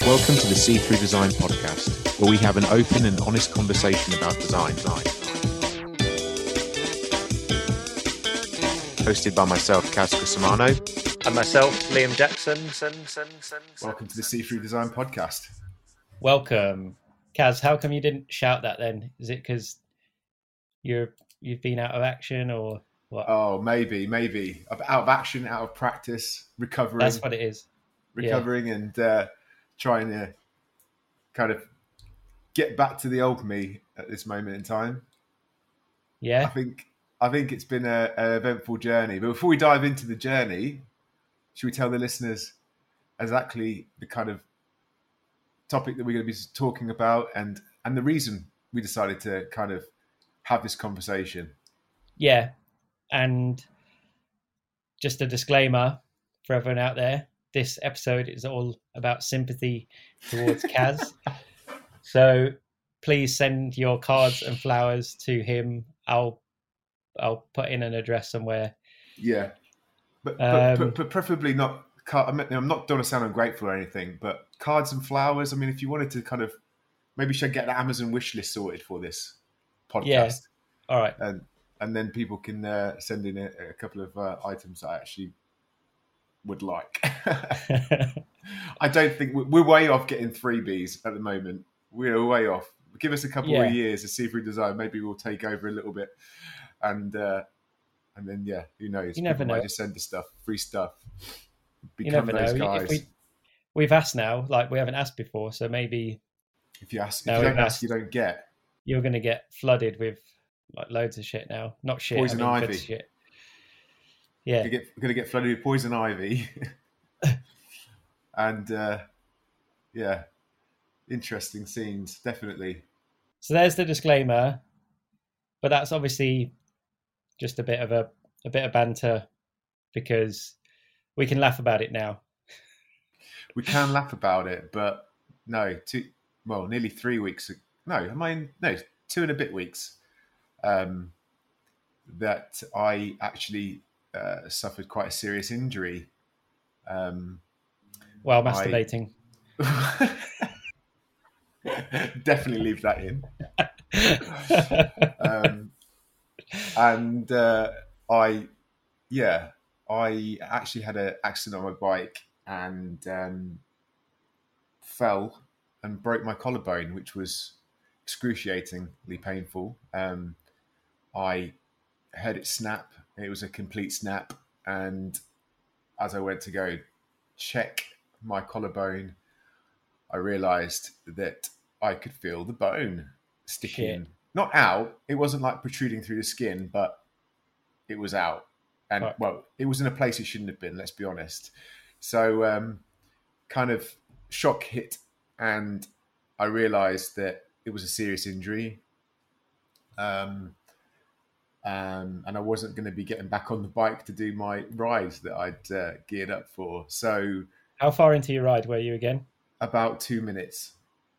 Welcome to the See Through Design podcast, where we have an open and honest conversation about design. Hosted by myself, Kaz Crisimano. And myself, Liam Jackson. Welcome to the See Through Design podcast. Welcome. Kaz, how come you didn't shout that then? Is it because you've been out of action or what? Oh, maybe. Out of action, out of practice, recovering. That's what it is. Recovering and trying to kind of get back to the old me at this moment in time. Yeah. I think it's been an eventful journey. But before we dive into the journey, should we tell the listeners exactly the kind of topic that we're going to be talking about and the reason we decided to kind of have this conversation? Yeah. And just a disclaimer for everyone out there, this episode is all about sympathy towards Kaz. So please send your cards and flowers to him. I'll put in an address somewhere. Yeah, but preferably not. I'm not don't want to sound ungrateful or anything, but cards and flowers. I mean, if you wanted to kind of, maybe should get the Amazon wish list sorted for this podcast. Yeah. All right. And then people can send in a couple of items that I actually would like. I don't think we're way off getting freebies at the moment. We're way off. Give us a couple of years to see through design. Maybe we'll take over a little bit, and then who knows? You never know. Might just send us stuff, free stuff. Become those guys. We've asked now, like we haven't asked before, so maybe if you don't ask, you don't get. You're going to get flooded with like loads of shit now. Not shit. Poison ivy. Shit. Yeah. We're going to get flooded with poison ivy. And interesting scenes, definitely. So there's the disclaimer, but that's obviously just a bit of banter because we can laugh about it now. We can laugh about it, but no, nearly 3 weeks. 2 and a bit weeks. That I actually suffered quite a serious injury. While masturbating. Definitely leave that in. I actually had an accident on my bike and fell and broke my collarbone, which was excruciatingly painful. I heard it snap. It was a complete snap. And as I went to go check my collarbone, I realised that I could feel the bone sticking. Not out. It wasn't like protruding through the skin, but it was out. And it was in a place it shouldn't have been, let's be honest. So kind of shock hit and I realised that it was a serious injury. And I wasn't going to be getting back on the bike to do my ride that I'd geared up for. So how far into your ride were you again? About 2 minutes.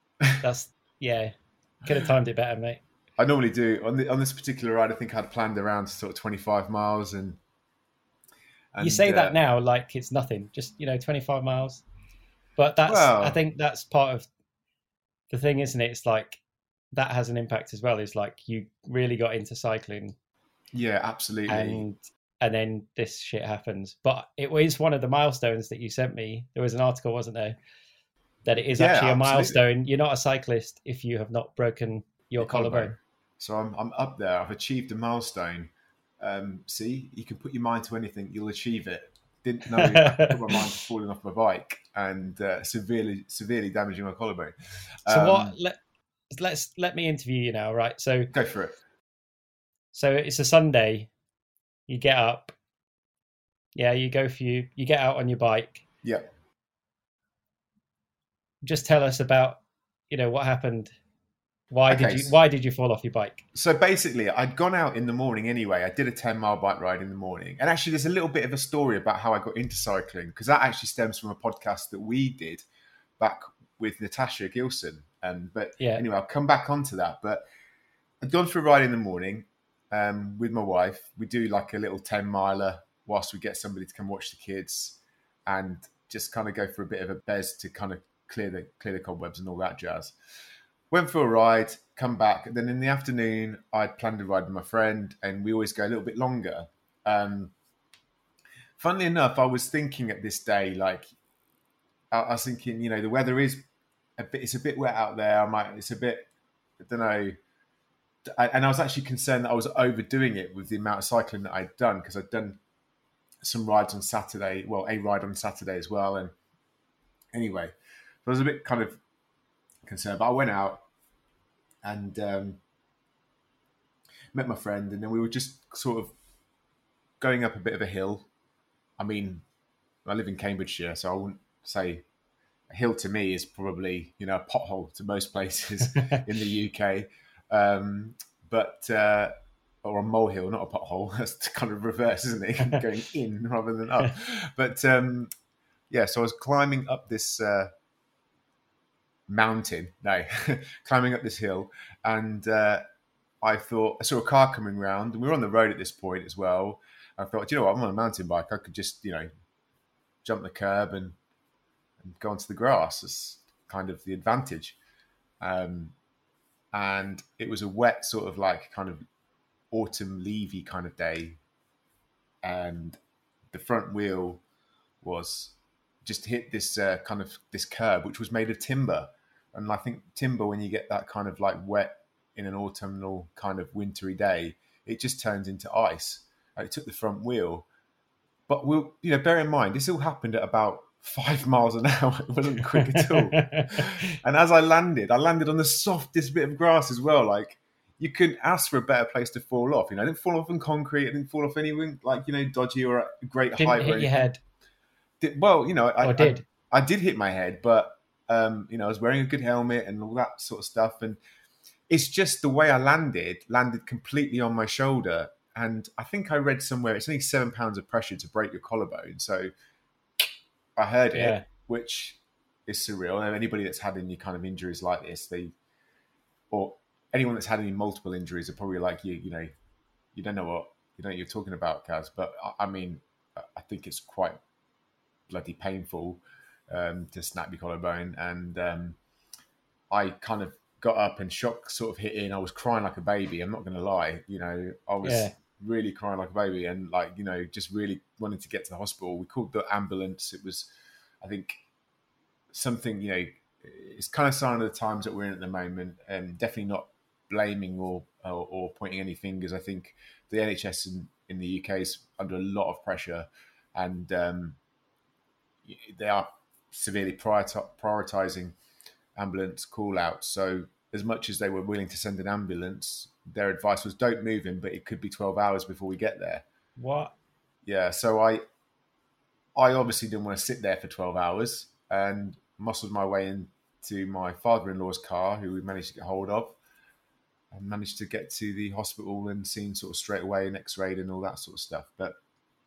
Could have timed it better, mate. I normally do on this particular ride. I think I'd planned around sort of 25 miles, and you say that now like it's nothing, just 25 miles. But I think that's part of the thing, isn't it? It's like that has an impact as well. It's like you really got into cycling. Yeah, absolutely. And then this shit happens. But it was one of the milestones that you sent me. There was an article, wasn't there? That it is actually a milestone. You're not a cyclist if you have not broken your collarbone. So I'm up there. I've achieved a milestone. See, you can put your mind to anything, you'll achieve it. Didn't know I put my mind to falling off my bike and severely damaging my collarbone. So let me interview you now, right? So go for it. So it's a Sunday. You get up. Yeah, you get out on your bike. Yeah. Just tell us about, what happened. Why did you fall off your bike? So basically, I'd gone out in the morning anyway. I did a 10-mile bike ride in the morning. And actually, there's a little bit of a story about how I got into cycling, because that actually stems from a podcast that we did back with Natasha Gilson. Anyway, I'll come back onto that. But I'd gone for a ride in the morning with my wife. We do like a little 10-miler whilst we get somebody to come watch the kids and just kind of go for a bit of a bez to kind of clear the cobwebs and all that jazz. Went for a ride, come back, and then in the afternoon I'd planned a ride with my friend, and we always go a little bit longer. Funnily enough, I was thinking at this day, like I was thinking, the weather is it's a bit wet out there. It's a bit, I don't know. And I was actually concerned that I was overdoing it with the amount of cycling that I'd done, because I'd done some rides on Saturday. Well, a ride on Saturday as well. And anyway, I was a bit kind of concerned, but I went out and met my friend, and then we were just sort of going up a bit of a hill. I mean, I live in Cambridgeshire, so I wouldn't say a hill to me is probably, a pothole to most places in the UK. Or a molehill, not a pothole. That's kind of reverse, isn't it? Going in rather than up. But so I was climbing up this mountain. No, climbing up this hill, and I saw a car coming round, and we were on the road at this point as well. I thought, I'm on a mountain bike. I could just, jump the curb and go onto the grass. That's kind of the advantage. And it was a wet sort of like kind of autumn leafy kind of day, and the front wheel was just hit this kind of this curb, which was made of timber. And I think timber, when you get that kind of like wet in an autumnal kind of wintry day, it just turns into ice. And it took the front wheel, but bear in mind, this all happened at about 5 miles an hour. It wasn't quick at all. And as I landed on the softest bit of grass as well. Like, you couldn't ask for a better place to fall off. I didn't fall off on concrete. I didn't fall off anything like, dodgy or at a great height. Didn't hit your head. I did hit my head, but I was wearing a good helmet and all that sort of stuff. And it's just the way I landed completely on my shoulder. And I think I read somewhere it's only 7 pounds of pressure to break your collarbone. So I heard it, which is surreal. And anybody that's had any kind of injuries like this, or anyone that's had any multiple injuries are probably like, you don't know what you're talking about, Kaz. But I mean, I think it's quite bloody painful to snap your collarbone. And I kind of got up and shock sort of hit in. I was crying like a baby. I'm not going to lie. I was really crying like a baby, and just really wanted to get to the hospital. We called the ambulance. It was, I think, something, it's kind of sign of the times that we're in at the moment, and definitely not blaming or pointing any fingers. I think the NHS in the UK is under a lot of pressure, and they are severely prioritising ambulance call-outs. So as much as they were willing to send an ambulance, their advice was don't move him, but it could be 12 hours before we get there. What? Yeah, so I obviously didn't want to sit there for 12 hours and muscled my way into my father-in-law's car, who we managed to get hold of, and managed to get to the hospital and seen sort of straight away and x-rayed and all that sort of stuff. But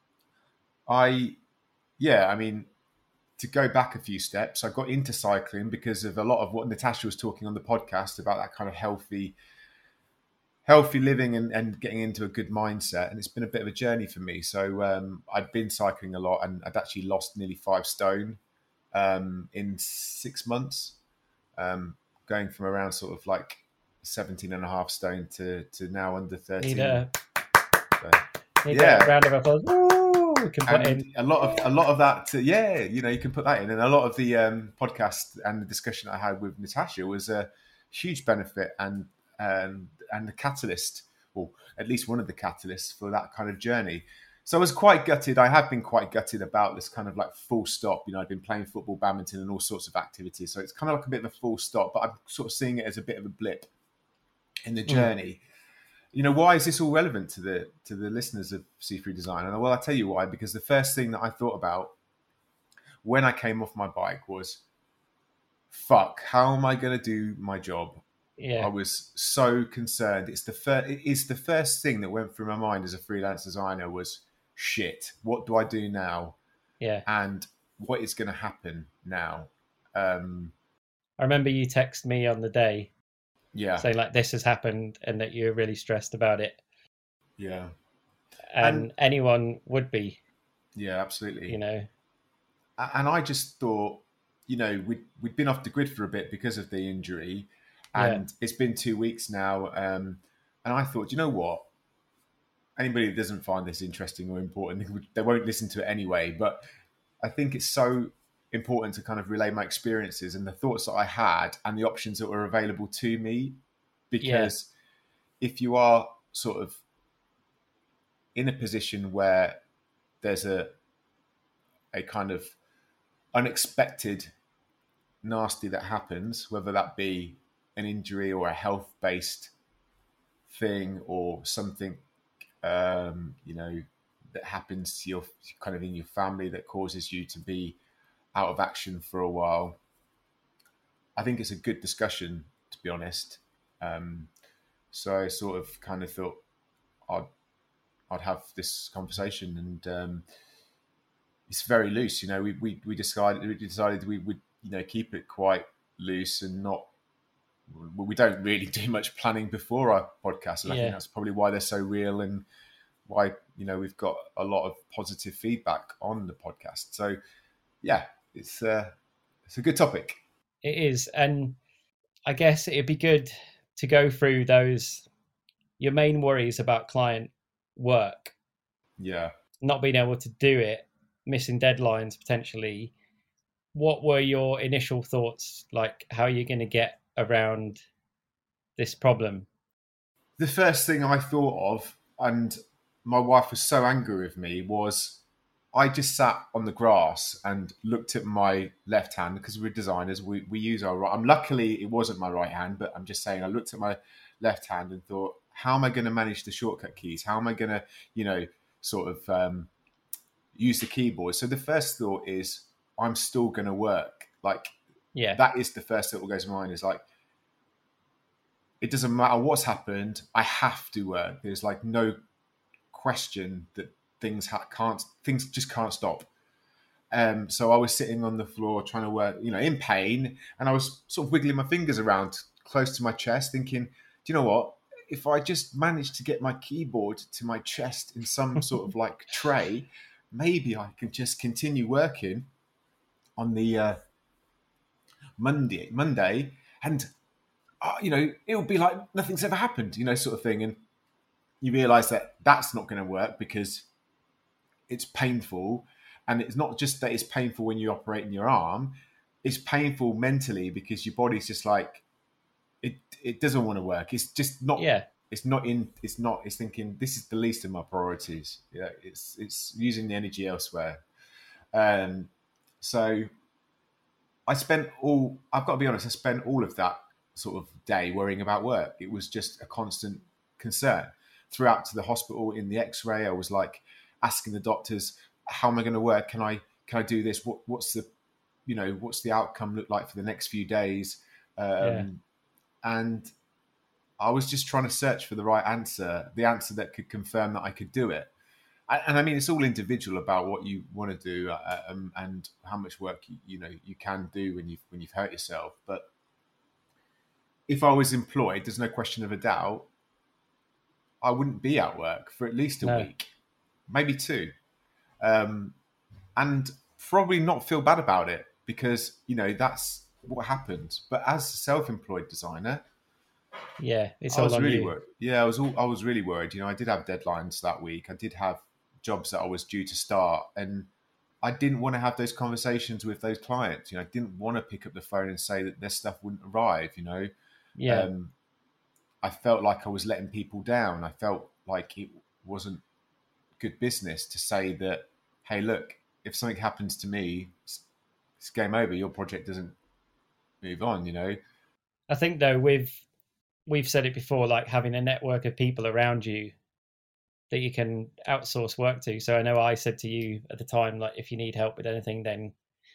to go back a few steps, I got into cycling because of a lot of what Natasha was talking on the podcast about, that kind of healthy living and getting into a good mindset. And it's been a bit of a journey for me. So I'd been cycling a lot, and I'd actually lost nearly 5 stone in 6 months, going from around sort of like 17.5 stone to now under 13. Need a round of applause. And a lot of that, you can put that in. And a lot of the podcast and the discussion I had with Natasha was a huge benefit and the catalyst, or at least one of the catalysts for that kind of journey. So I was quite gutted. I have been quite gutted about this kind of like full stop. I've been playing football, badminton, and all sorts of activities. So it's kind of like a bit of a full stop, but I'm sort of seeing it as a bit of a blip in the journey. Why is this all relevant to the listeners of C3 Design? And well, I'll tell you why. Because the first thing that I thought about when I came off my bike was, fuck, how am I going to do my job? Yeah. I was so concerned. It's the first thing that went through my mind as a freelance designer was, shit, what do I do now? Yeah. And what is going to happen now? I remember you text me on the day. Yeah. Saying like this has happened and that you're really stressed about it. Yeah. And anyone would be. Yeah, absolutely. And I just thought, we'd been off the grid for a bit because of the injury, Yeah. and it's been 2 weeks now. And I thought, you know what? Anybody that doesn't find this interesting or important, they won't listen to it anyway. But I think it's so important to kind of relay my experiences and the thoughts that I had and the options that were available to me. Because if you are sort of in a position where there's a kind of unexpected nasty that happens, whether that be an injury or a health-based thing or something, that happens to your kind of in your family that causes you to be out of action for a while, I think it's a good discussion, to be honest. So I sort of kind of thought I'd have this conversation, and it's very loose. We decided we would keep it quite loose and not. We don't really do much planning before our podcast, and I think that's probably why they're so real and why we've got a lot of positive feedback on the podcast. So yeah, it's a good topic. It is, and I guess it'd be good to go through your main worries about client work. Yeah, not being able to do it, missing deadlines potentially. What were your initial thoughts? Like, how are you going to get around this problem? The first thing I thought of, and my wife was so angry with me, was I just sat on the grass and looked at my left hand, because we're designers. We use our right. Luckily, it wasn't my right hand, but I'm just saying I looked at my left hand and thought, how am I going to manage the shortcut keys? How am I going to, sort of use the keyboard? So the first thought is, I'm still going to work. Like, that is the first thought that goes to mind, is like, it doesn't matter what's happened, I have to work. There's like no question that things just can't stop. So I was sitting on the floor trying to work, in pain, and I was sort of wiggling my fingers around close to my chest, thinking, do you know what? If I just managed to get my keyboard to my chest in some sort of like tray, maybe I can just continue working on the Monday, and it'll be like nothing's ever happened, sort of thing. And you realise that that's not going to work, because it's painful, and it's not just that it's painful when you operate in your arm; it's painful mentally, because your body's just like, it doesn't want to work. It's just not. Yeah. It's thinking, this is the least of my priorities. Yeah. It's using the energy elsewhere. So I've got to be honest, I spent all of that sort of day worrying about work. It was just a constant concern. Throughout to the hospital, in the X-ray, I was like asking the doctors, how am I going to work? Can I do this? What's the outcome look like for the next few days? And I was just trying to search for the right answer, the answer that could confirm that I could do it. And I mean, it's all individual about what you want to do, and how much work you can do when you've hurt yourself. But if I was employed, there's no question of a doubt, I wouldn't be at work for at least a week, maybe 2, and probably not feel bad about it, because that's what happened. But as a self-employed designer, it's all on you. Worried. Yeah, I was really worried. I did have deadlines that week. I did have jobs that I was due to start, and I didn't want to have those conversations with those clients. I didn't want to pick up the phone and say that their stuff wouldn't arrive. I felt like I was letting people down. I felt like it wasn't good business to say that, hey, look, if something happens to me, it's game over. Your project doesn't move on. I think though, we've said it before, like having a network of people around you that you can outsource work to. So I know I said to you at the time, like, if you need help with anything, then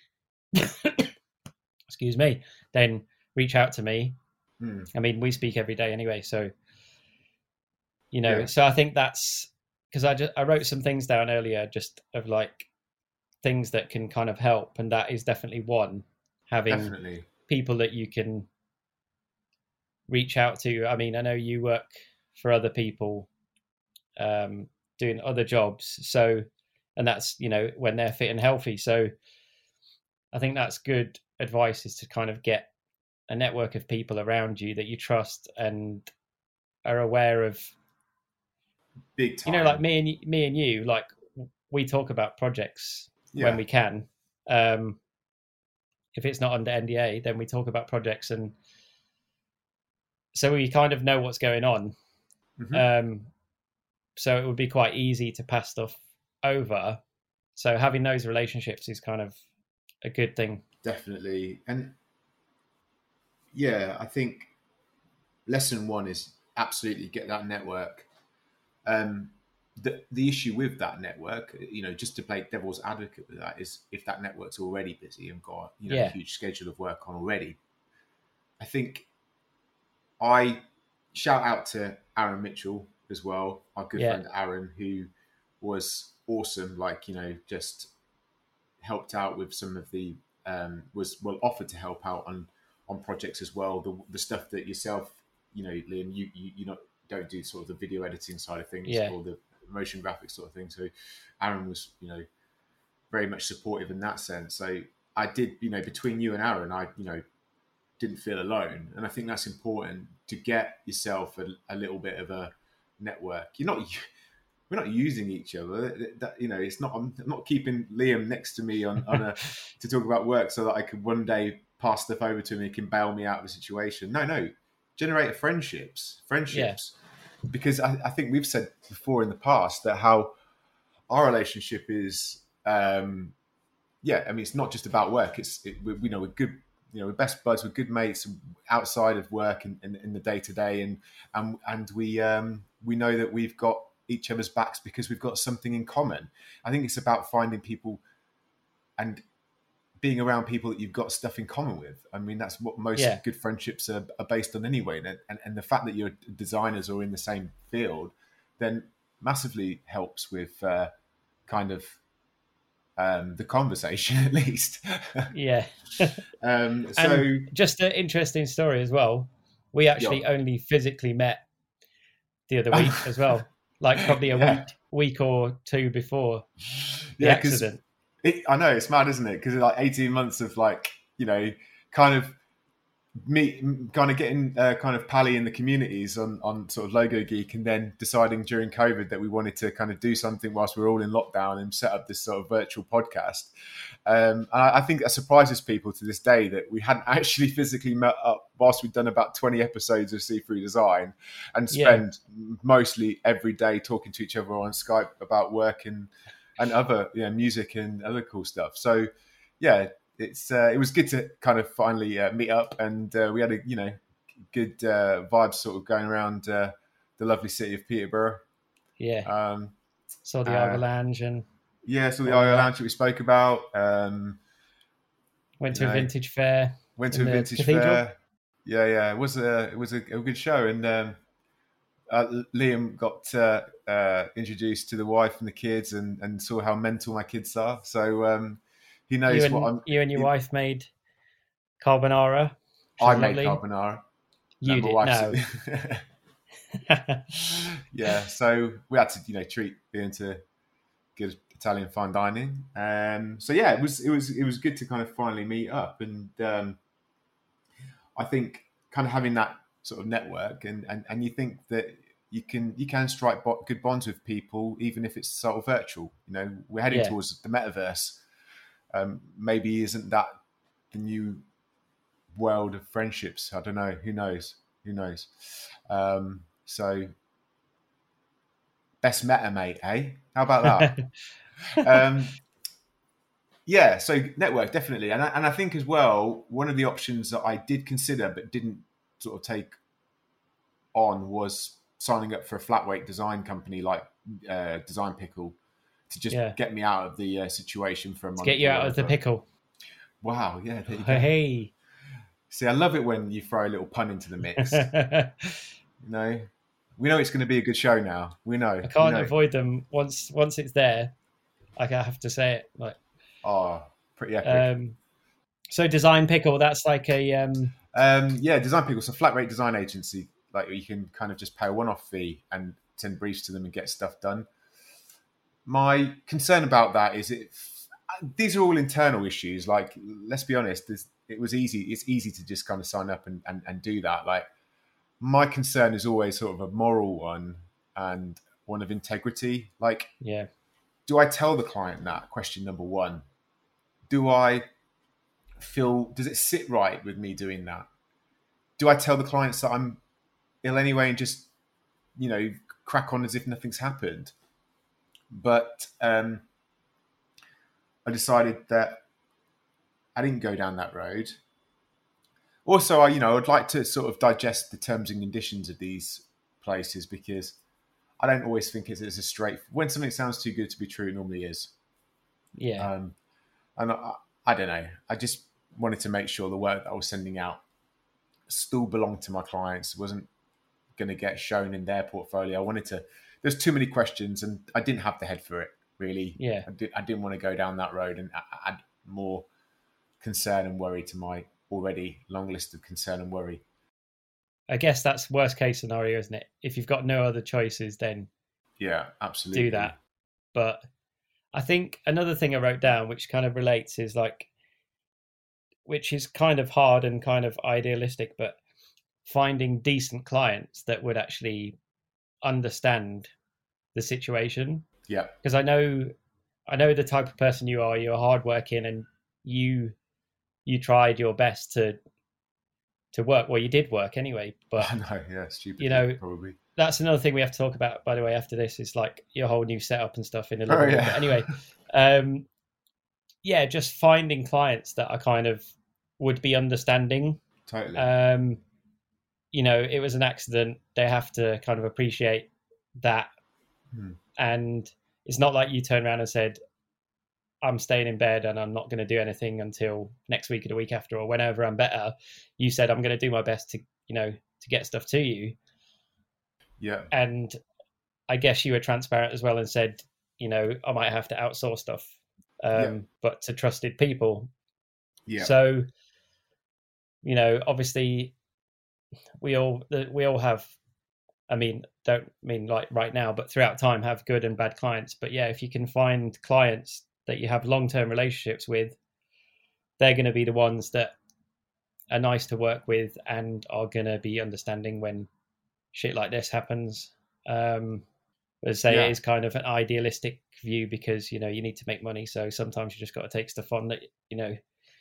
excuse me, then reach out to me. I mean, we speak every day anyway, so so I think that's because I wrote some things down earlier, just of like things that can kind of help, and that is definitely one, having people that you can reach out to. I mean, I know you work for other people doing other jobs, so, and that's when they're fit and healthy, so I think that's good advice, is to kind of get a network of people around you that you trust and are aware of. Big time. Like me and you, like we talk about projects when we can. If it's not under NDA, then we talk about projects, and so we kind of know what's going on. Mm-hmm. So it would be quite easy to pass stuff over. So having those relationships is kind of a good thing. Definitely. And yeah, I think lesson one is absolutely get that network. The issue with that network, just to play devil's advocate with that, is if that network's already busy and got a huge schedule of work on already. I think I shout out to Aaron Mitchell as well, our good friend Aaron, who was awesome. Like, just helped out with some of the offered to help out on projects as well. The stuff that yourself, Liam, you don't do sort of the video editing side of things or the motion graphics sort of thing. So Aaron was, very much supportive in that sense. So I did, between you and Aaron, I, didn't feel alone. And I think that's important, to get yourself a little bit of a network. We're not using each other. It's not. I'm not keeping Liam next to me to talk about work so that I could one day pass stuff over to him and he can bail me out of a situation. No. Generate friendships. Because I think we've said before in the past that how our relationship is. It's not just about work. We're good. We're best buds. We're good mates outside of work and in the day to day, and we know that we've got each other's backs because we've got something in common. I think it's about finding people and being around people that you've got stuff in common with. I mean, that's what most good friendships are based on anyway. And the fact that you're designers or in the same field then massively helps with the conversation, at least. So and just an interesting story as well. We actually only physically met the other week as well. Like probably a week or two before the accident. I know, it's mad, isn't it? Because like 18 months of kind of getting kind of pally in the communities on sort of Logo Geek, and then deciding during COVID that we wanted to kind of do something whilst we're all in lockdown and set up this sort of virtual podcast. I think that surprises people to this day that we hadn't actually physically met up whilst we'd done about 20 episodes of See Through Design and spend mostly every day talking to each other on Skype about work and other music and other cool stuff. So it was good to kind of finally meet up, and we had a good vibes sort of going around the lovely city of Peterborough. Saw the Ivor Lounge and saw the Ivor Lounge that we spoke about. Went to a vintage fair. Fair. It was a good show, and Liam got introduced to the wife and the kids, and saw how mental my kids are. So he knows you and your wife made carbonara. I made carbonara. You did, no. So we had to treat being to good Italian fine dining. It was good to kind of finally meet up, and I think kind of having that sort of network, and you think that you can strike good bonds with people even if it's sort of virtual. We're heading towards the metaverse. Maybe isn't that the new world of friendships? I don't know. Who knows? So best meta, mate, eh? How about that? So network, definitely. And I think as well, one of the options that I did consider but didn't sort of take on was signing up for a flat weight design company like Design Pickle, to just get me out of the situation for a month. Get you out of the pickle. Wow, yeah. There you go. Hey. See, I love it when you throw a little pun into the mix. We know it's going to be a good show now. We know. I can't avoid them. Once it's there, I have to say it. Pretty epic. So Design Pickle, that's like a... Design Pickle. It's a flat rate design agency. Like, you can kind of just pay a one-off fee and send briefs to them and get stuff done. My concern about that is these are all internal issues. Like, let's be honest, it was easy. It's easy to just kind of sign up and do that. Like, my concern is always sort of a moral one and one of integrity. Like, Yeah. do I tell the client that? Question number one. Do I feel, does it sit right with me doing that? Do I tell the clients that I'm ill anyway and just, crack on as if nothing's happened? But I decided that I didn't go down that road. Also, I'd like to sort of digest the terms and conditions of these places, because I don't always think it's a straight. When something sounds too good to be true, it normally is. Yeah. And I don't know. I just wanted to make sure the work that I was sending out still belonged to my clients. It wasn't going to get shown in their portfolio. I wanted to. There's too many questions, and I didn't have the head for it. Really. Yeah. I didn't want to go down that road and add more concern and worry to my already long list of concern and worry. I guess that's worst case scenario, isn't it? If you've got no other choices, then yeah, absolutely do that. But I think another thing I wrote down, which kind of relates, is like, which is kind of hard and kind of idealistic, but finding decent clients that would actually understand the situation. Yeah. Because I know the type of person you are. You're hardworking, and you tried your best to work. Well, you did work anyway, but I know, yeah, stupid. Probably. That's another thing we have to talk about, by the way, after this, is like your whole new setup and stuff in a little bit. Yeah. But anyway, just finding clients that are kind of would be understanding. Totally. It was an accident. They have to kind of appreciate that. And it's not like you turn around and said, I'm staying in bed and I'm not going to do anything until next week or the week after, or whenever I'm better. You said, I'm going to do my best to get stuff to you. Yeah. And I guess you were transparent as well and said, I might have to outsource stuff, but to trusted people. Yeah. So, obviously we all have, don't mean like right now, but throughout time have good and bad clients. But yeah, if you can find clients that you have long-term relationships with, they're going to be the ones that are nice to work with and are going to be understanding when shit like this happens. As I say, it is kind of an idealistic view, because you need to make money, so sometimes you just got to take stuff on that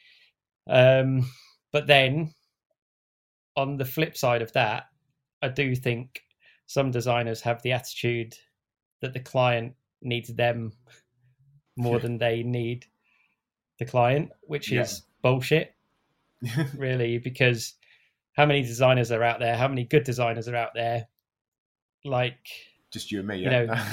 but then on the flip side of that, I do think some designers have the attitude that the client needs them more than they need the client, which is bullshit, really, because how many designers are out there? How many good designers are out there? Like, just you and me, yeah.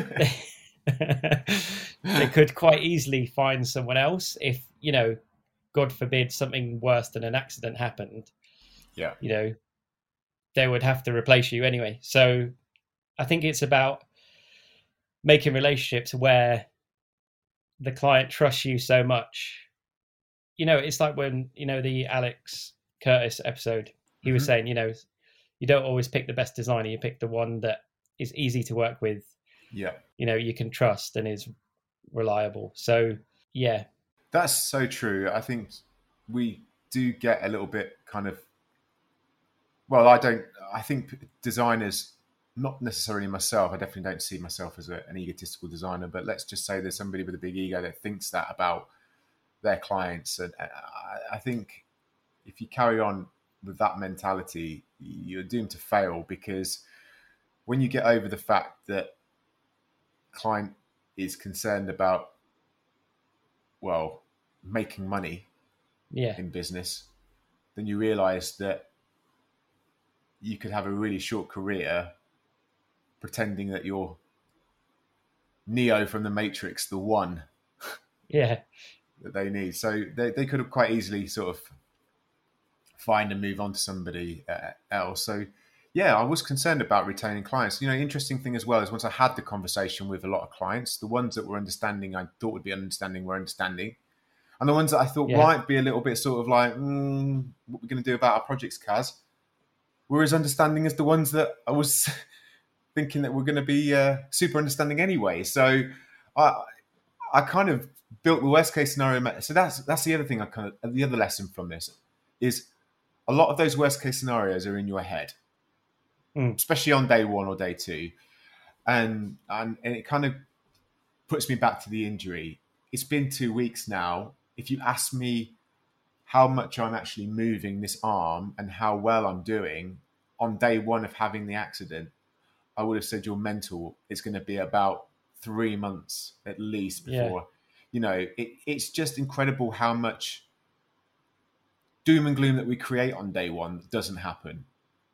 They could quite easily find someone else if, God forbid, something worse than an accident happened. Yeah. They would have to replace you anyway. So I think it's about making relationships where the client trusts you so much. It's like when, the Alex Curtis episode, he was saying, you don't always pick the best designer, you pick the one that is easy to work with. Yeah. You can trust and is reliable. So, yeah. That's so true. I think we do get a little bit kind of, I think designers, not necessarily myself, I definitely don't see myself as an egotistical designer, but let's just say there's somebody with a big ego that thinks that about their clients. And I think if you carry on with that mentality, you're doomed to fail, because when you get over the fact that client is concerned about, making money in business, then you realize that you could have a really short career pretending that you're Neo from the Matrix, the one that they need. So they could have quite easily sort of find and move on to somebody else. So yeah, I was concerned about retaining clients. Interesting thing as well is once I had the conversation with a lot of clients, the ones that were understanding, I thought would be understanding, were understanding. And the ones that I thought might be a little bit sort of like, what we're going to do about our projects, Kaz, were as understanding as the ones that I was thinking that were going to be super understanding anyway. So I kind of built the worst case scenario. So that's the other thing. The other lesson from this is a lot of those worst case scenarios are in your head, especially on day one or day two, and it kind of puts me back to the injury. It's been 2 weeks now. If you ask me how much I'm actually moving this arm and how well I'm doing on day one of having the accident, I would have said you're mental. It's going to be about 3 months at least before, it's just incredible how much doom and gloom that we create on day one that doesn't happen.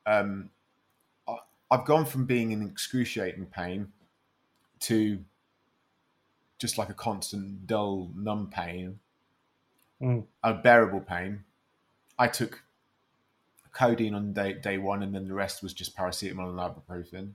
I've gone from being in excruciating pain to just like a constant, dull, numb pain, unbearable pain. I took codeine on day one, and then the rest was just paracetamol and ibuprofen.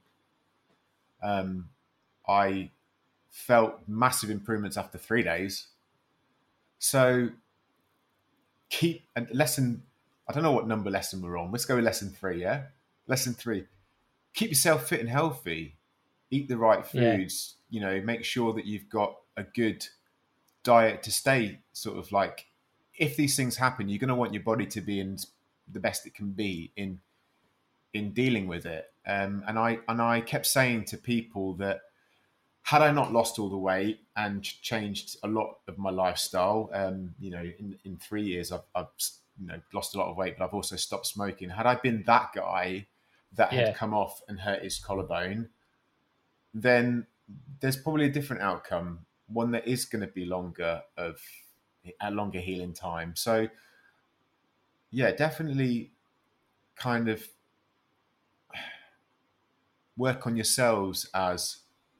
I felt massive improvements after 3 days. So keep a lesson. I don't know what number lesson we're on. Let's go with lesson 3. Yeah, lesson 3. Keep yourself fit and healthy. Eat the right foods. Yeah. Make sure that you've got a good diet to stay sort of like. If these things happen, you're going to want your body to be in the best it can be in dealing with it. And I kept saying to people that had I not lost all the weight and changed a lot of my lifestyle, in 3 years I've lost a lot of weight, but I've also stopped smoking. Had I been that guy that had come off and hurt his collarbone, then there's probably a different outcome, one that is going to be a longer healing time. So yeah, definitely kind of work on yourselves as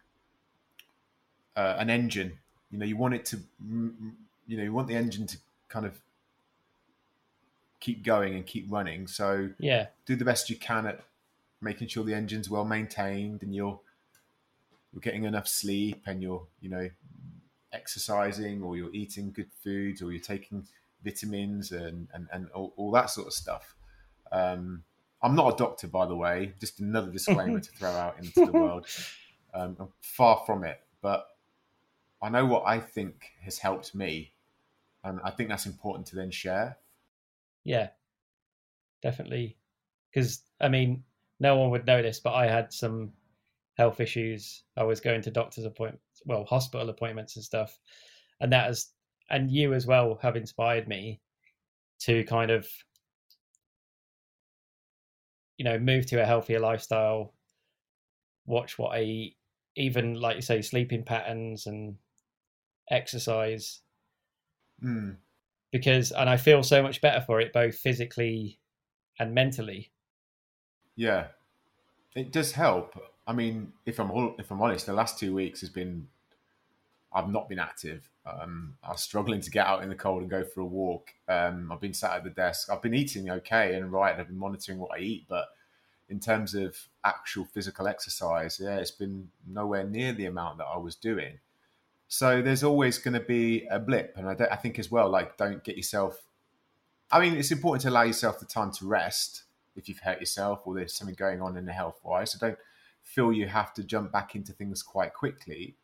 an engine. You want it to, you want the engine to kind of keep going and keep running. So do the best you can at making sure the engine's well maintained and you're getting enough sleep and you're, exercising, or you're eating good foods, or you're taking vitamins and all that sort of stuff. I'm not a doctor, by the way, just another disclaimer to throw out into the world. I'm far from it, but I know what I think has helped me, and I think that's important to then share. Yeah, definitely. Because, no one would know this, but I had some health issues. I was going to doctor's appointments, hospital appointments and stuff. And you as well have inspired me to kind of, move to a healthier lifestyle, watch what I eat, even like you say, sleeping patterns and exercise. And I feel so much better for it, both physically and mentally. Yeah, it does help. If I'm honest, the last 2 weeks I've not been active. I was struggling to get out in the cold and go for a walk. I've been sat at the desk. I've been eating okay and right. I've been monitoring what I eat, but in terms of actual physical exercise, it's been nowhere near the amount that I was doing. So there's always going to be a blip. And I think as well, don't get yourself... it's important to allow yourself the time to rest if you've hurt yourself or there's something going on in the health-wise. So don't feel you have to jump back into things quite quickly.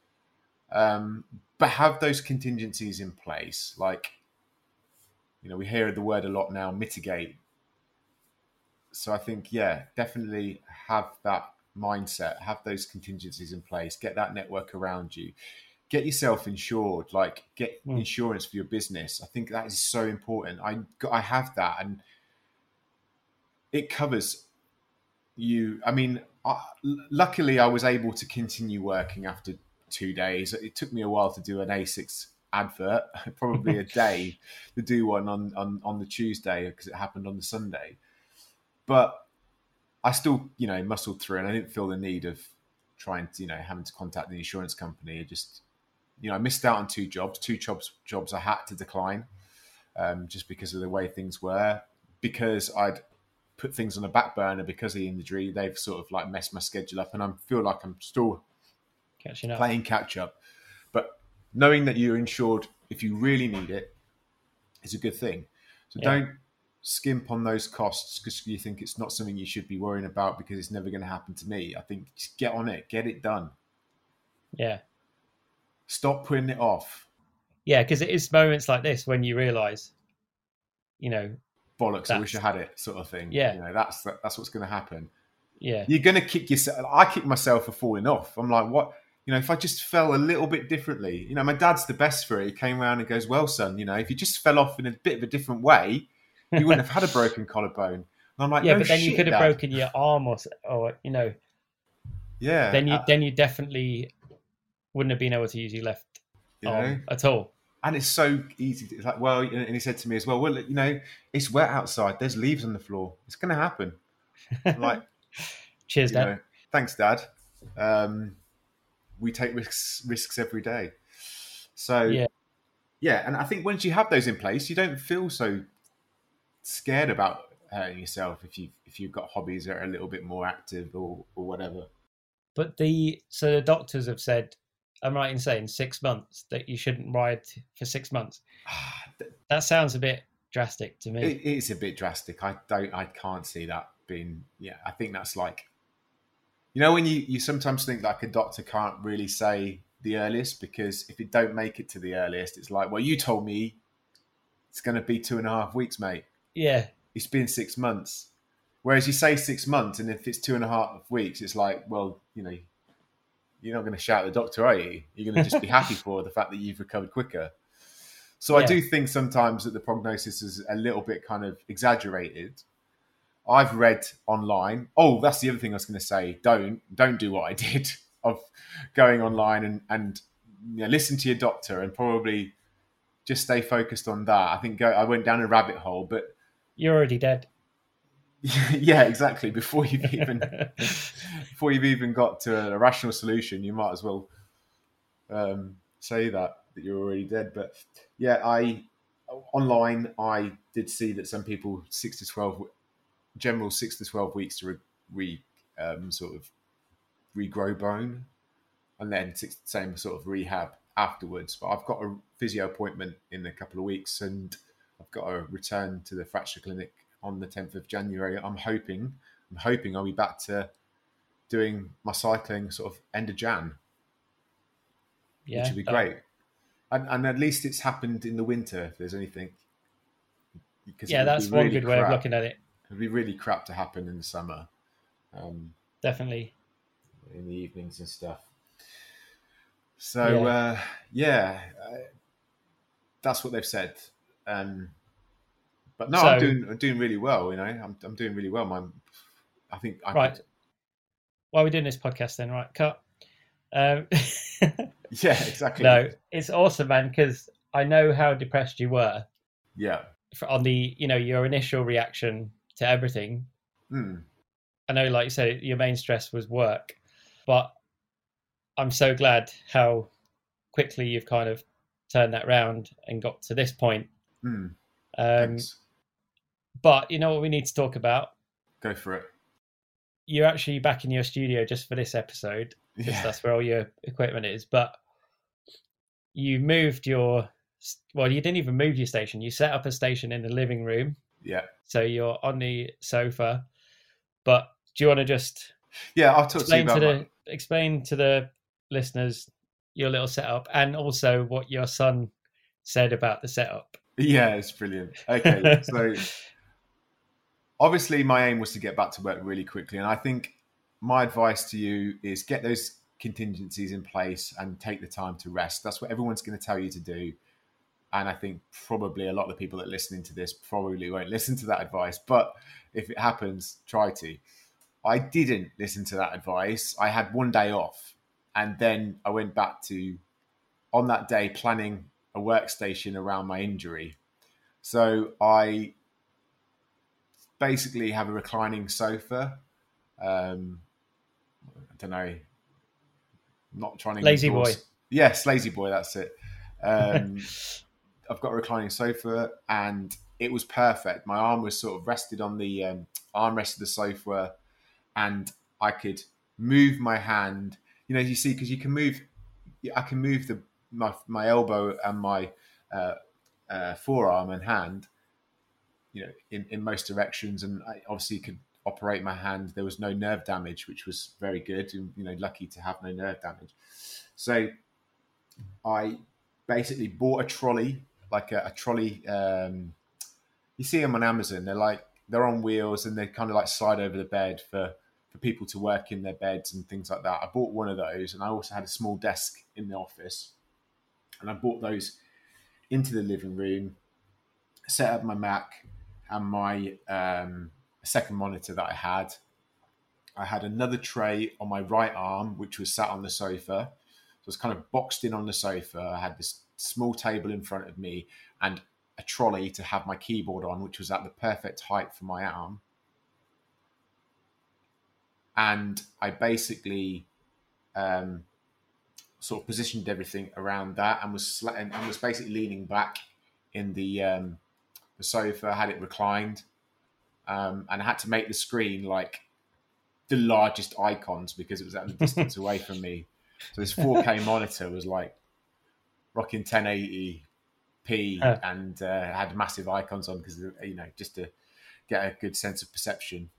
But have those contingencies in place. We hear the word a lot now, mitigate. So I think, definitely have that mindset, have those contingencies in place, get that network around you, get yourself insured, get insurance for your business. I think that is so important. I have that, and it covers you. Luckily I was able to continue working after 2 days. It took me a while to do an ASICS advert, probably a day to do one on the Tuesday because it happened on the Sunday. But I still, muscled through, and I didn't feel the need of trying to, having to contact the insurance company. It just, I missed out on two jobs I had to decline, just because of the way things were, because I'd put things on the back burner because of the injury. They've sort of messed my schedule up, and I feel like I'm still playing catch up. But knowing that you're insured if you really need it is a good thing. So don't skimp on those costs because you think it's not something you should be worrying about because it's never going to happen to me. I think just get on it, get it done. Yeah. Stop putting it off. Yeah, because it is moments like this when you realise, you know, bollocks, I wish I had it, sort of thing. Yeah. You know, that's what's going to happen. Yeah. You're going to kick yourself. I kick myself for falling off. I'm like, what? You know, if I just fell a little bit differently, you know, my dad's the best for it. He came around and goes, well, son, you know, if you just fell off in a bit of a different way, you wouldn't have had a broken collarbone. And I'm like, yeah, no but then shit, you could have Dad. broken your arm or you know. Yeah. Then you definitely wouldn't have been able to use your left arm at all. And it's so easy. It's like, well, and he said to me as well, you know, it's wet outside. There's leaves on the floor. It's going to happen. I'm like, cheers, Dad. Know, thanks, Dad. We take risks every day. So, yeah. And I think once you have those in place, you don't feel so scared about hurting yourself if you've got hobbies that are a little bit more active or whatever. But so the doctors have said, I'm right in saying 6 months, that you shouldn't ride for 6 months. That sounds a bit drastic to me. It is a bit drastic. I can't see that being. Yeah, I think that's like, you know, when you sometimes think like a doctor can't really say the earliest, because if it don't make it to the earliest, it's like, well, you told me it's going to be 2.5 weeks, mate. Yeah, it's been 6 months. Whereas you say 6 months, and if it's 2.5 weeks, it's like, well, you know, you're not going to shout at the doctor, are you? You're going to just be happy for the fact that you've recovered quicker. So I do think sometimes that the prognosis is a little bit kind of exaggerated. I've read online. Oh, that's the other thing I was going to say. Don't do what I did of going online and you know, listen to your doctor and probably just stay focused on that. I think I went down a rabbit hole, but you're already dead. Yeah, exactly. Before you've even got to a rational solution, you might as well say that you're already dead. But yeah, online I did see that some people 6 to 12 weeks to sort of regrow bone, and then same sort of rehab afterwards. But I've got a physio appointment in a couple of weeks, and I've got to return to the fracture clinic on the 10th of January. I'm hoping I'll be back to doing my cycling sort of end of Jan, which would be great. And at least it's happened in the winter, if there's anything. Yeah, that's one good way of looking at it. It'd be really crap to happen in the summer. Definitely. In the evenings and stuff. So, that's what they've said. But no, I'm doing really well. You know, I'm doing really well. I think. Right. Why are we doing this podcast then? Right, cut. Yeah, exactly. No, it's awesome, man, because I know how depressed you were. Yeah. On the, you know, your initial reaction to everything. I know, like you said, your main stress was work, but I'm so glad how quickly you've kind of turned that round and got to this point. Thanks. But you know what we need to talk about? Go for it. You're actually back in your studio just for this episode, because that's where all your equipment is. But you moved you didn't even move your station. You set up a station in the living room. Yeah. So you're on the sofa. But do you want to just I'll talk to you about explain to the listeners your little setup, and also what your son said about the setup? Yeah, it's brilliant. Okay, so obviously my aim was to get back to work really quickly, and I think my advice to you is get those contingencies in place and take the time to rest. That's what everyone's going to tell you to do, and I think probably a lot of the people that are listening to this probably won't listen to that advice, but if it happens, try to. I didn't listen to that advice. I had one day off, and then I went back to, on that day, planning a workstation around my injury. So I basically have a reclining sofa. I don't know. Not trying to lazy boy. Yes, lazy boy. That's it. I've got a reclining sofa, and it was perfect. My arm was sort of rested on the armrest of the sofa, and I could move my hand. You know, you see, because you can move. I can move my elbow and my forearm and hand, you know, in most directions, and I obviously could operate my hand. There was no nerve damage, which was very good, and you know, lucky to have no nerve damage. So I basically bought a trolley, like a trolley. You see them on Amazon. They're on wheels and they kind of like slide over the bed for people to work in their beds and things like that. I bought one of those, and I also had a small desk in the office, and I brought those into the living room, set up my Mac and my second monitor that I had. I had another tray on my right arm, which was sat on the sofa. So it was kind of boxed in on the sofa. I had this small table in front of me and a trolley to have my keyboard on, which was at the perfect height for my arm. And I basically sort of positioned everything around that and was basically leaning back in the sofa, had it reclined, and I had to make the screen like the largest icons because it was at a distance away from me. So this 4K monitor was like rocking 1080p and had massive icons on because, just to get a good sense of perception.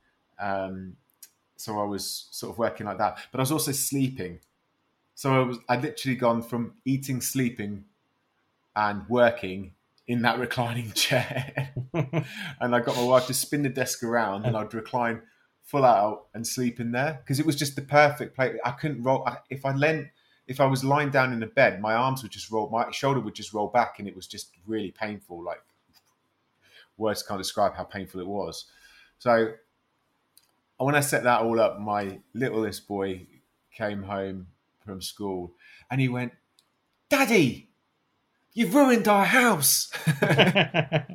So I was sort of working like that, but I was also sleeping. So I'd literally gone from eating, sleeping, and working in that reclining chair. And I got my wife to spin the desk around, and I'd recline full out and sleep in there because it was just the perfect place. I couldn't roll. If I was lying down in the bed, my arms would just roll, my shoulder would just roll back, and it was just really painful. Like, words can't describe how painful it was. So when I set that all up, my littlest boy came home from school and he went, "Daddy, you've ruined our house." And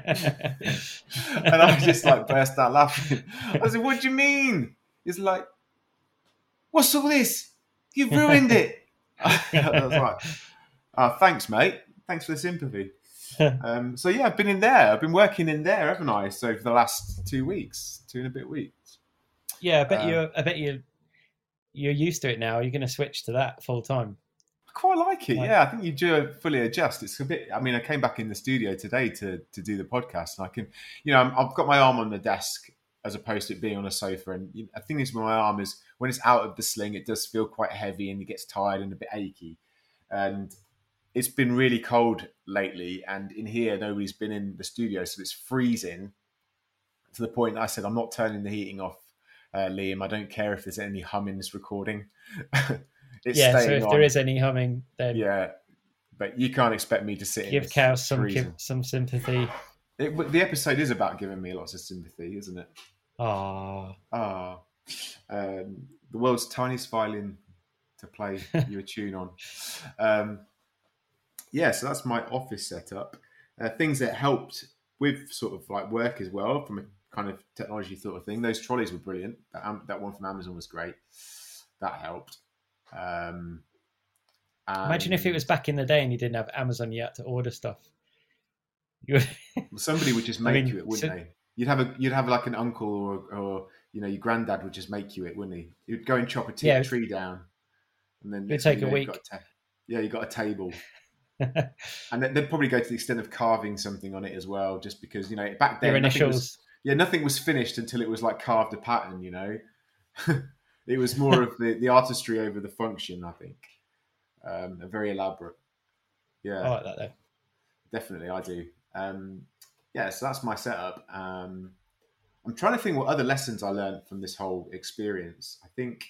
I just like burst out laughing. I said, "What do you mean?" He's like, "What's all this? You've ruined it." I was like, "Thanks, mate. Thanks for the sympathy." So yeah, I've been in there. I've been working in there, haven't I? So for the last 2 weeks, 2 and a bit weeks. Yeah, I bet you're used to it now. You're going to switch to that full time. I quite like it. Yeah, I think you do fully adjust. It's a bit. I mean, I came back in the studio today to do the podcast, and I can, I've got my arm on the desk as opposed to it being on a sofa. And I think is when my arm is when it's out of the sling, it does feel quite heavy and it gets tired and a bit achy. And it's been really cold lately, and in here nobody's been in the studio, so it's freezing to the point that I said I'm not turning the heating off. Liam, I don't care if there's any hum in this recording. It's so staying if on. there is any humming, then but you can't expect me to sit give in Cows some sympathy. The episode is about giving me lots of sympathy, isn't it? The world's tiniest violin to play you a tune on. So that's my office setup. Things that helped with sort of like work as well from a kind of technology sort of thing. Those trolleys were brilliant. That one from Amazon was great. That helped. Imagine if it was back in the day and you didn't have Amazon, you had to order stuff. Somebody would just make you it, wouldn't they? You'd have like an uncle or your granddad would just make you it, wouldn't he? You'd go and chop a tree down, and then it'd take a week. You got a table. And they'd probably go to the extent of carving something on it as well, just because back then your initials. Nothing was finished until it was like carved a pattern. It was more of the artistry over the function. I think very elaborate. Yeah, I like that though. Definitely, I do. So that's my setup. I'm trying to think what other lessons I learned from this whole experience. I think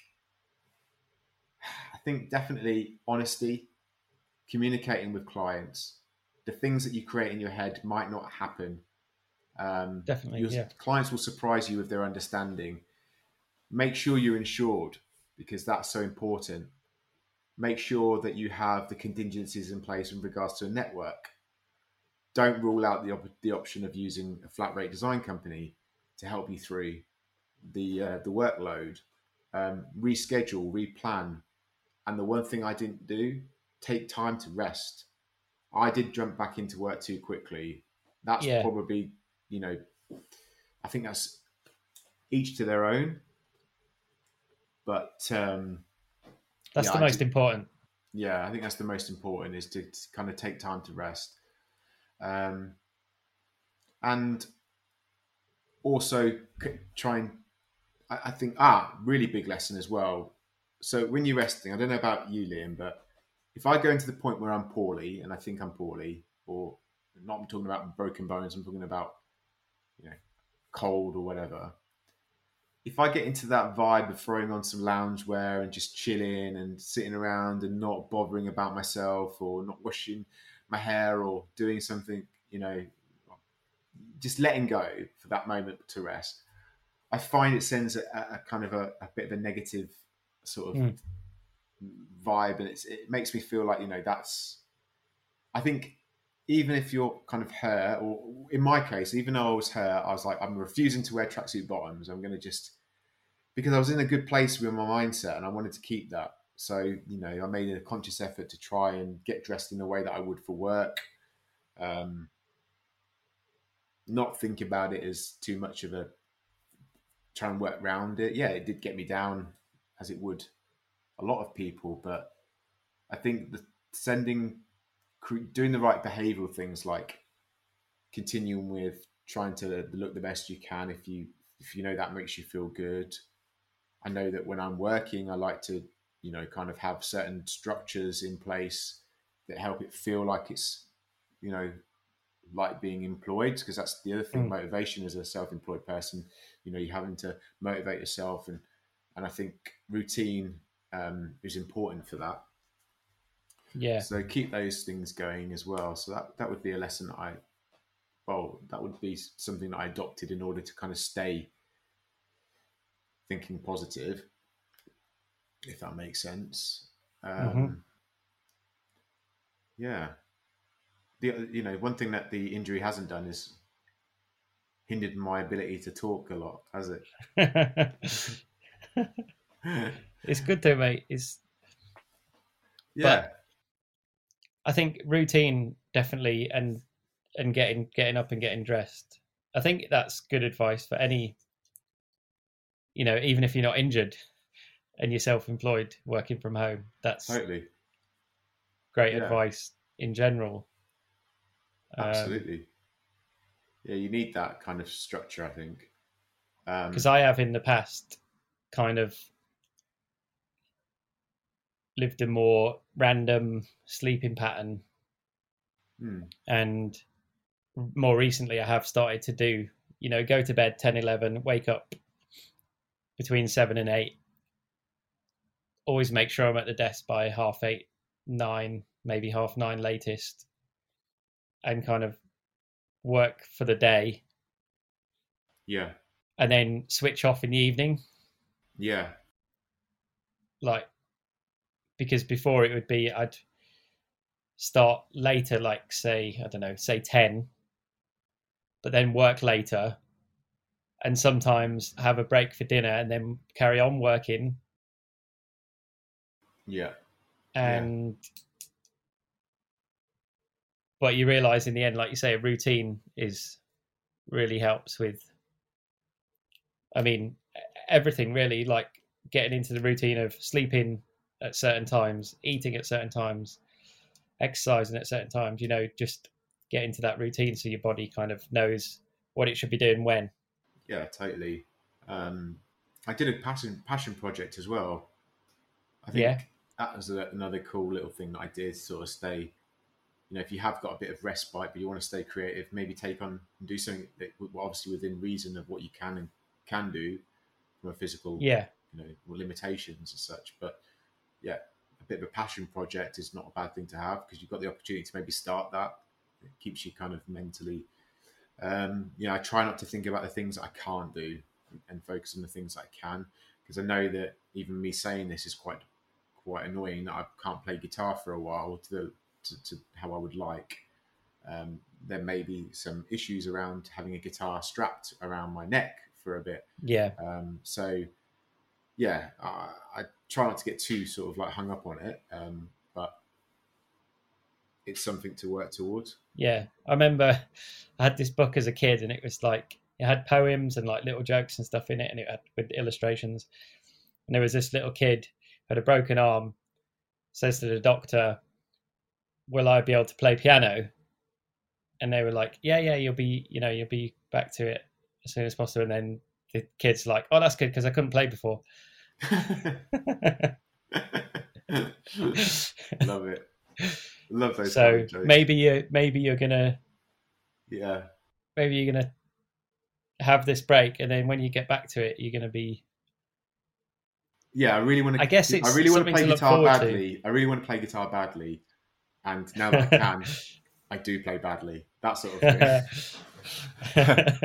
definitely honesty. Communicating with clients, the things that you create in your head might not happen. Definitely, clients will surprise you with their understanding. Make sure you're insured because that's so important. Make sure that you have the contingencies in place in regards to a network. Don't rule out the option of using a flat rate design company to help you through the workload. Reschedule, replan, and the one thing I didn't do. Take time to rest. I did jump back into work too quickly. That's probably, I think that's each to their own. But that's the most important. Yeah, I think that's the most important is to kind of take time to rest. And also try and, I think, really big lesson as well. So when you're resting, I don't know about you, Liam, but if I go into the point where I'm poorly and I think I'm poorly, or not, I'm talking about broken bones, I'm talking about, cold or whatever. If I get into that vibe of throwing on some loungewear and just chilling and sitting around and not bothering about myself or not washing my hair or doing something, just letting go for that moment to rest, I find it sends a kind of a bit of a negative sort of vibe, and it makes me feel like, I think even if you're kind of hurt, or in my case, even though I was hurt, I was like, I'm refusing to wear tracksuit bottoms. I'm going to because I was in a good place with my mindset and I wanted to keep that. So, I made a conscious effort to try and get dressed in the way that I would for work. Not think about it as too much of a try and work around it. Yeah, it did get me down, as it would a lot of people, but I think doing the right behavioral things, like continuing with trying to look the best you can, if you that makes you feel good. I know that when I'm working, I like to kind of have certain structures in place that help it feel like it's like being employed, because that's the other thing. Motivation as a self-employed person, you're having to motivate yourself, and I think routine is important for that. Yeah. So keep those things going as well. So that would be a lesson that would be something that I adopted in order to kind of stay thinking positive, if that makes sense. Yeah. One thing that the injury hasn't done is hindered my ability to talk a lot, has it? It's good though, mate. Yeah. But I think routine definitely, and getting up and getting dressed. I think that's good advice for any, even if you're not injured and you're self-employed working from home. That's totally great advice in general. Absolutely. Yeah, you need that kind of structure, I think. Because I have in the past kind of lived a more random sleeping pattern. And more recently, I have started to do, go to bed 10, 11, wake up between 7 and 8. Always make sure I'm at the desk by 8:30, 9, maybe 9:30 latest, and kind of work for the day. Yeah. And then switch off in the evening. Yeah. Because before it would be, I'd start later, like say 10, but then work later, and sometimes have a break for dinner and then carry on working. Yeah. But you realize in the end, like you say, a routine really helps with, everything really, like getting into the routine of sleeping at certain times, eating at certain times, exercising at certain times, just get into that routine so your body kind of knows what it should be doing when. Yeah, totally. I did a passion project as well. I think that was another cool little thing that I did to sort of stay, if you have got a bit of respite, but you want to stay creative, maybe take on and do something that obviously within reason of what you can do from a physical, limitations and such. But yeah, a bit of a passion project is not a bad thing to have, because you've got the opportunity to maybe start that. It keeps you kind of mentally, I try not to think about the things that I can't do and focus on the things that I can, because I know that even me saying this is quite annoying, that I can't play guitar for a while to how I would like. There may be some issues around having a guitar strapped around my neck for a bit. Yeah. I try not to get too sort of like hung up on it, but it's something to work towards. Yeah, I remember I had this book as a kid, and it was like, it had poems and like little jokes and stuff in it, and it had with illustrations. And there was this little kid who had a broken arm, says to the doctor, "Will I be able to play piano?" And they were like, yeah, you'll be back to it as soon as possible. And then the kid's like, "Oh, that's good, because I couldn't play before." Love it. Love those kind So of jokes. maybe you're gonna Yeah. have this break, and then when you get back to it, you're gonna be. Yeah, I really want to. I guess it's I really want to something play to look guitar forward to. badly. I really want to play guitar badly, and now that I can, I do play badly. That sort of thing.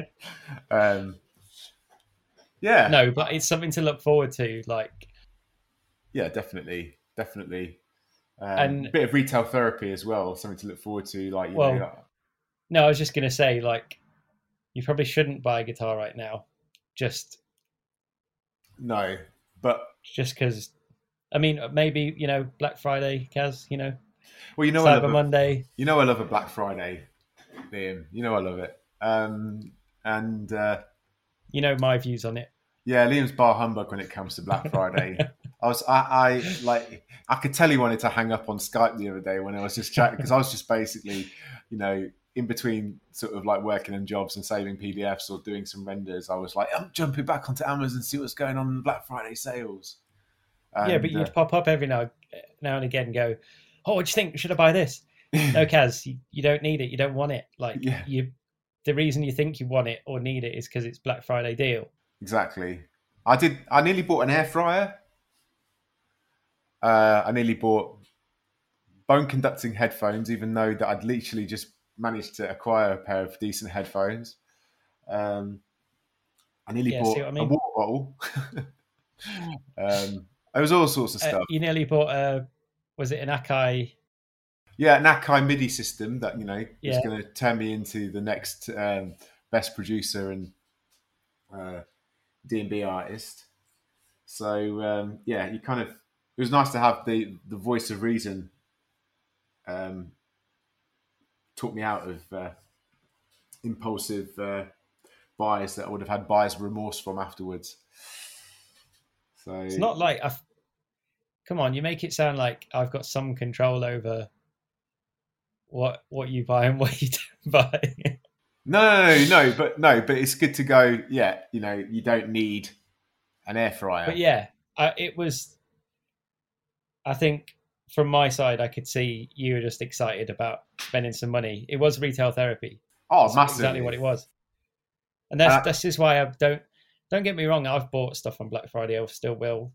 Yeah. No, but it's something to look forward to. Like, yeah, definitely. And- a bit of retail therapy as well. Something to look forward to. Like, you Well- know, no, I was just gonna say, like, you probably shouldn't buy a guitar right now, just no, but because. I mean, maybe Black Friday, Kaz. well, you know, I Cyber love Monday. I love a Black Friday, Liam. You know, I love it. And My views on it. yeah, Liam's bar humbug when it comes to Black Friday. I could tell he wanted to hang up on Skype the other day when I was just chatting, because I was just basically, in between sort of like working in jobs and saving PDFs or doing some renders, I was like, I'm jumping back onto Amazon and see what's going on in the Black Friday sales. Yeah, but you'd pop up every now and again and go, "Oh, what do you think? Should I buy this?" No, Kaz, you don't need it. You don't want it. Like, Yeah. The reason you think you want it or need it is because it's Black Friday deal. Exactly. I nearly bought an air fryer. I nearly bought bone conducting headphones, even though that I'd literally just managed to acquire a pair of decent headphones. I nearly bought see what I mean? a water bottle. There was all sorts of stuff. You nearly bought was it an Akai? Yeah, an Akai MIDI system that is Yeah. going to turn me into the next best producer and D&B artist. So yeah, it was nice to have the voice of reason talk me out of impulsive buys that I would have had buyer's remorse from afterwards. So It's not like come on, you make it sound like I've got some control over what you buy and what you don't buy. No, but it's good to go. Yeah, you don't need an air fryer. But yeah, it was. I think from my side, I could see you were just excited about spending some money. It was retail therapy. Oh, That's massively. exactly what it was. And that's just why I don't get me wrong. I've bought stuff on Black Friday. I still will.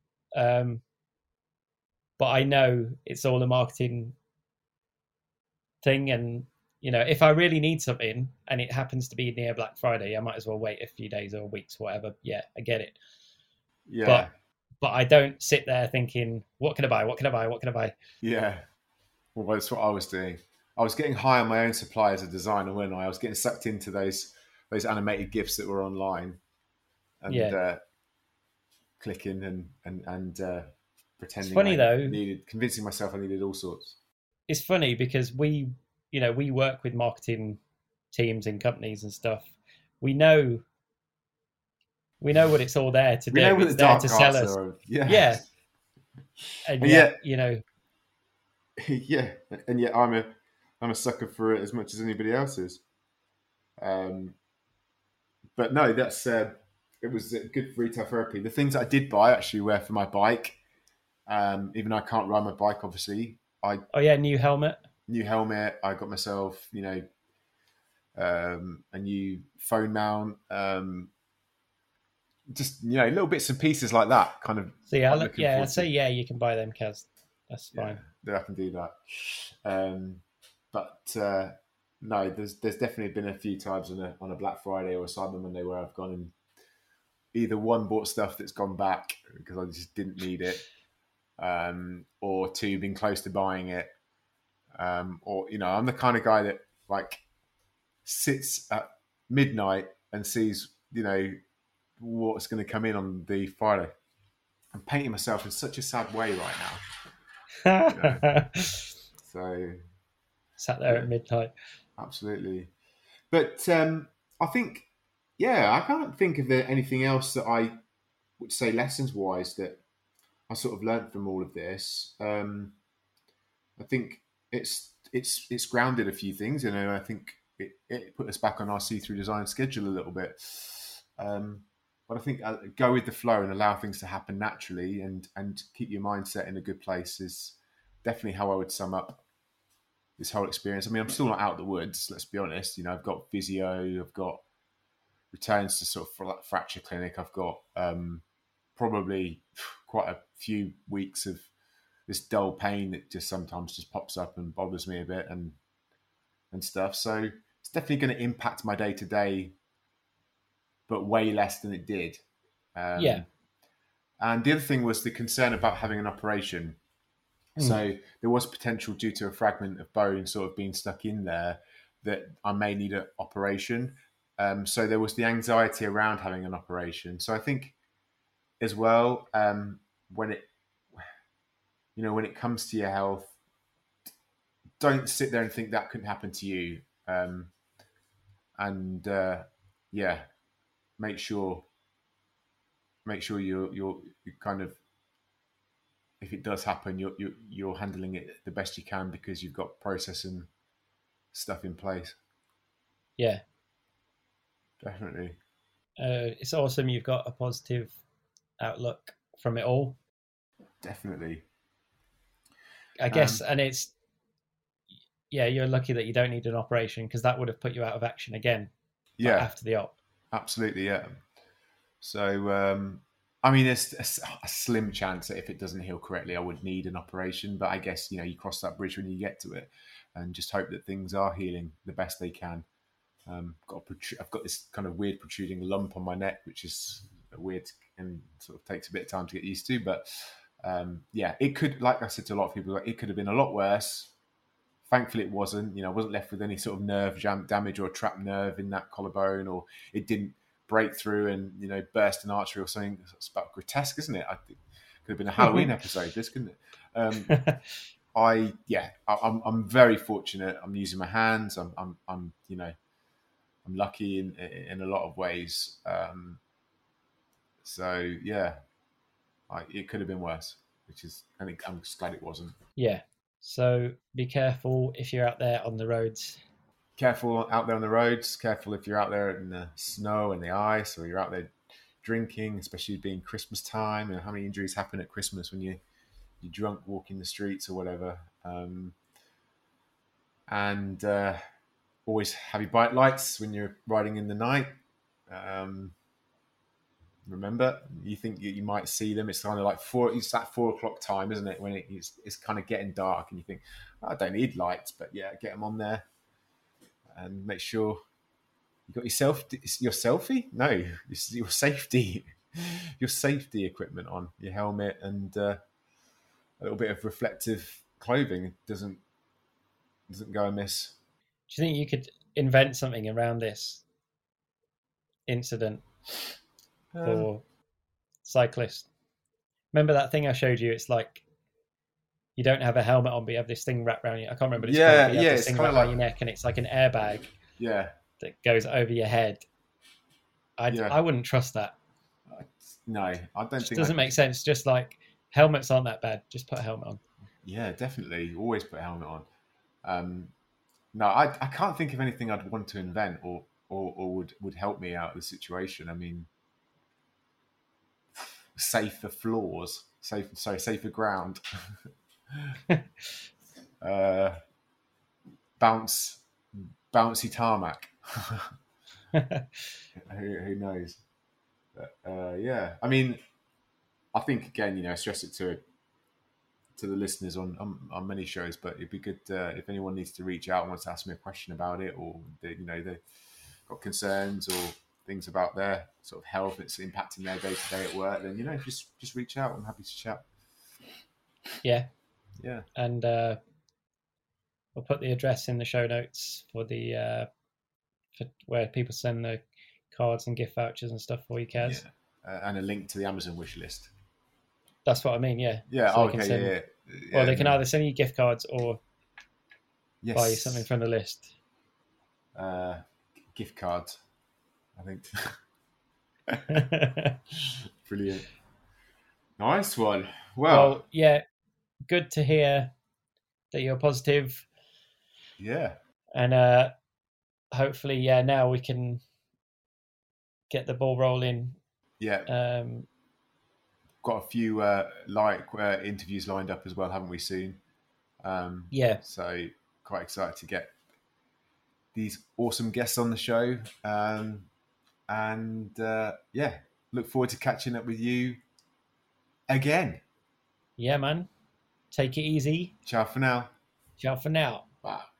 But I know it's all a marketing thing, and if I really need something and it happens to be near Black Friday, I might as well wait a few days or weeks, whatever. Yeah, I get it. Yeah. But I don't sit there thinking, what can I buy? What can I buy? What can I buy? Yeah. Well, that's what I was doing. I was getting high on my own supply as a designer, when I was getting sucked into those animated GIFs that were online, and clicking and pretending. It's funny though. Convincing myself I needed all sorts. It's funny because we work with marketing teams in companies and stuff. We know what it's all there to do. We know what it's the there dark to sell arts us. are. Yeah. Yeah. And yet, yeah, and yet I'm a sucker for it as much as anybody else is. But no, that's it was good for retail therapy. The things that I did buy actually were for my bike. Even though I can't ride my bike, obviously. New helmet. New helmet. I got myself, a new phone mount. Just little bits and pieces like that, kind of. So I'd say you can buy them, Kaz. That's fine. Yeah, I can do that. But no, there's definitely been a few times on a Black Friday or a Cyber Monday where I've gone and either one, bought stuff that's gone back because I just didn't need it, or two, been close to buying it, or I'm the kind of guy that like sits at midnight and sees what's going to come in on the Friday. I'm painting myself in such a sad way right now. So sat there at midnight. Absolutely. But I think, I can't think of anything else that I would say lessons wise that I sort of learned from all of this. I think it's grounded a few things, I think it put us back on our see-through design schedule a little bit. But I think go with the flow and allow things to happen naturally, and keep your mindset in a good place is definitely how I would sum up this whole experience. I mean, I'm still not out of the woods. Let's be honest. You know, I've got physio, I've got returns to sort of fracture clinic. I've got probably quite a few weeks of this dull pain that just sometimes just pops up and bothers me a bit and stuff. So it's definitely going to impact my day to day, but way less than it did. Yeah. And the other thing was the concern about having an operation. So there was potential due to a fragment of bone sort of being stuck in there that I may need an operation. So there was the anxiety around having an operation. So I think as well, when it comes to your health, don't sit there and think that couldn't happen to you. Make sure you're kind of, if it does happen, you're handling it the best you can because you've got processing stuff in place. Yeah, definitely. It's awesome you've got a positive outlook from it all. Definitely. I guess, and it's, you're lucky that you don't need an operation, because that would have put you out of action again. Yeah, after the op. Absolutely, yeah. So, I mean, there's a slim chance that if it doesn't heal correctly, I would need an operation. But I guess, you cross that bridge when you get to it, and just hope that things are healing the best they can. I've got this kind of weird protruding lump on my neck, which is weird and sort of takes a bit of time to get used to. But it could, like I said to a lot of people, it could have been a lot worse. Thankfully, it wasn't. I wasn't left with any sort of nerve damage or a trapped nerve in that collarbone, or it didn't break through and burst an artery or something. It's about grotesque, isn't it? I think it could have been a Halloween episode, this, couldn't it? I'm very fortunate. I'm using my hands. I'm lucky in a lot of ways. It could have been worse, I'm just glad it wasn't. Yeah. So be careful if you're out there on the roads. Careful out there on the roads. Careful if you're out there in the snow and the ice, or you're out there drinking, especially being Christmas time. And how many injuries happen at Christmas when you're drunk walking the streets or whatever. And always have your bike lights when you're riding in the night. Remember, you think you might see them. It's kind of like it's that 4 o'clock time, isn't it? When it's kind of getting dark, and you think, I don't need lights, but get them on there, and make sure you got your selfie. No, your safety, your safety equipment on, your helmet, and a little bit of reflective clothing. It doesn't go amiss. Do you think you could invent something around this incident? For cyclists, remember that thing I showed you? It's like you don't have a helmet on, but you have this thing wrapped around you. I can't remember. It's this thing wrapped around your neck, and it's like an airbag. Yeah, that goes over your head. I wouldn't trust that. No, I don't think it doesn't make sense. Just like helmets aren't that bad. Just put a helmet on. Yeah, definitely. Always put a helmet on. No, I can't think of anything I'd want to invent or would help me out of the situation. I mean, safer floors, safer ground. Bouncy tarmac. Who knows? But, I mean, I think again, I stress it to the listeners on many shows, but it'd be good if anyone needs to reach out and wants to ask me a question about it, or they've got concerns or things about their sort of health that's impacting their day to day at work, then just reach out. I'm happy to chat. Yeah. And we'll put the address in the show notes for the for where people send the cards and gift vouchers and stuff for you, Kaz. And a link to the Amazon wish list. That's what I mean. Yeah. So okay. Well, they can either send you gift cards or buy you something from the list. Gift cards, I think. Brilliant. Nice one. Well, yeah, good to hear that you're positive. Yeah. And hopefully, now we can get the ball rolling Yeah. Got a few interviews lined up as well, haven't we, soon? Yeah. So quite excited to get these awesome guests on the show. Look forward to catching up with you again. Yeah, man. Take it easy. Ciao for now. Ciao for now. Bye.